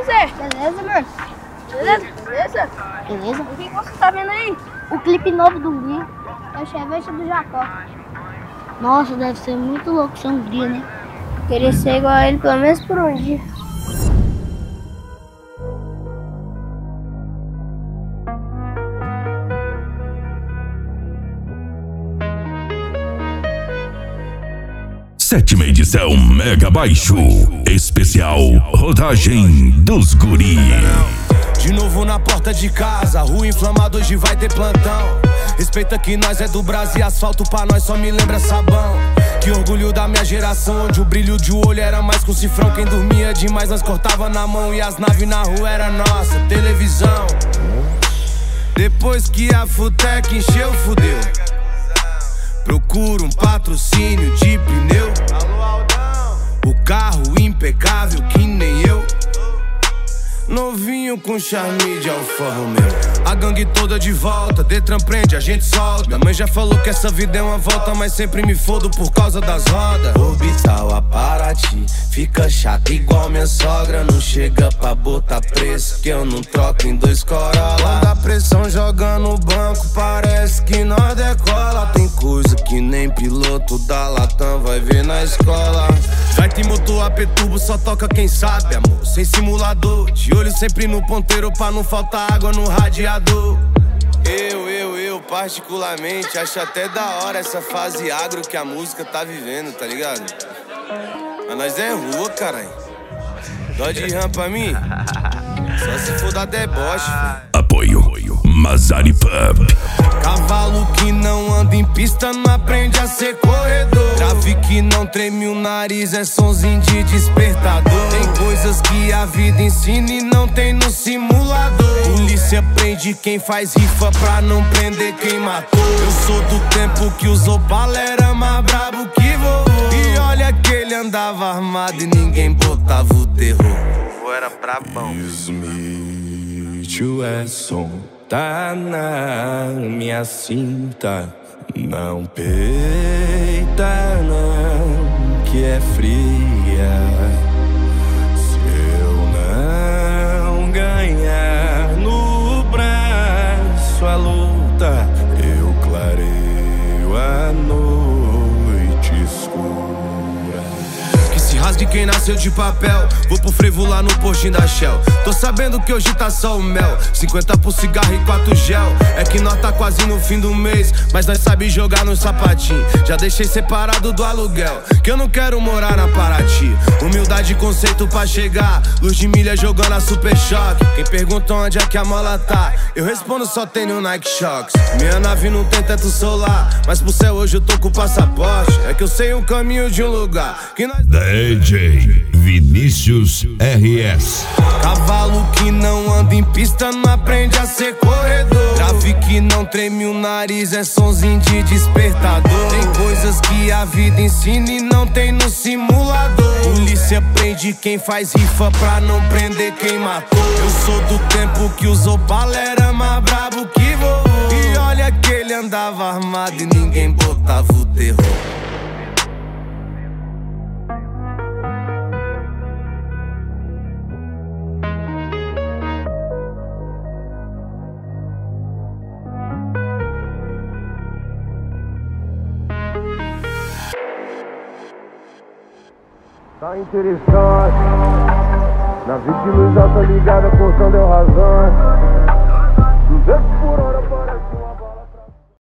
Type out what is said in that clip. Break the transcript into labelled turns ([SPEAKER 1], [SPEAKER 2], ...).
[SPEAKER 1] Zé?
[SPEAKER 2] Beleza, mano?
[SPEAKER 1] Beleza?
[SPEAKER 2] Beleza?
[SPEAKER 1] O que você tá vendo aí?
[SPEAKER 2] O clipe novo do Hungria é o Chevette do Jacó. Nossa, deve ser muito louco ser Hungria, né?
[SPEAKER 1] Queria ser igual a ele pelo menos por um dia.
[SPEAKER 3] Sétima edição Mega Baixo, especial Rodagem dos Guri.
[SPEAKER 4] De novo na porta de casa, rua inflamada, hoje vai ter plantão. Respeita que nós é do Brasil e asfalto pra nós só me lembra sabão. Que orgulho da minha geração, onde o brilho de olho era mais com cifrão. Quem dormia demais nós cortava na mão e as naves na rua era nossa televisão. Depois que a Futec encheu, fudeu. Procuro um patrocínio de pneu. O carro impecável que nem eu. Novinho com charme de Alfa Romeo. A gangue toda de volta, Detran prende, a gente solta. Minha mãe já falou que essa vida é uma volta, mas sempre me fodo por causa das rodas. Orbital a Paraty, fica chato igual minha sogra. Não chega pra botar preço, que eu não troco em 2 Corolla. Quando a pressão joga no banco, parece que nós decola. Tem coisa que nem piloto da Latam vai ver na escola. Vai ter motor AP turbo, só toca quem sabe, amor. Sem simulador, de olho sempre no ponteiro pra não faltar água no radiador. Eu particularmente acho até da hora essa fase agro que a música tá vivendo, tá ligado? Mas nós é rua, caralho. Dó de rã pra mim? Só se for da deboche, filho.
[SPEAKER 3] Apoio Mazari Pub.
[SPEAKER 4] Cavalo que não anda em pista não aprende a ser corredor. Trave que não treme o nariz é sonzinho de despertador. Tem coisas que a vida ensina e não tem no simulador. Polícia prende quem faz rifa pra não prender quem matou. Eu sou do tempo que usou Opala era mais brabo que vovô. E olha que ele andava armado e ninguém botava o terror. Vovô era brabão. Smith, é som. Tá na minha cinta. Não peita não, que é fria. Se eu não ganhar no braço a luta, eu clareio a noite escura. Que se rasgue quem nasceu de papel. Vou pro frevo lá no postinho da Shell. Tô sabendo que hoje tá só o mel. 50 por cigarro e 4 gel. É que nós tá quase no fim do mês, mas nós sabe jogar no sapatinho. Já deixei separado do aluguel, que eu não quero morar na Paraty. Humildade e conceito pra chegar. Luz de milha jogando a Super Choque. Quem pergunta onde é que a mola tá, eu respondo só tenho Nike Shox. Minha nave não tem teto solar, mas pro céu hoje eu tô com o passaporte. É que eu sei o caminho de um lugar que nós...
[SPEAKER 3] DJ Vinícius RS.
[SPEAKER 4] Cavalo que não anda em pista não aprende a ser corredor. Trave que não treme o nariz é sonzinho de despertador. Tem coisas que a vida ensina e não tem no simulador. Polícia prende quem faz rifa pra não prender quem matou. Eu sou do tempo que usou Opala era mais brabo que vovô. E olha que ele andava armado e ninguém botava o terror.
[SPEAKER 5] Tá interessante, nave de luz alta ligada, portão de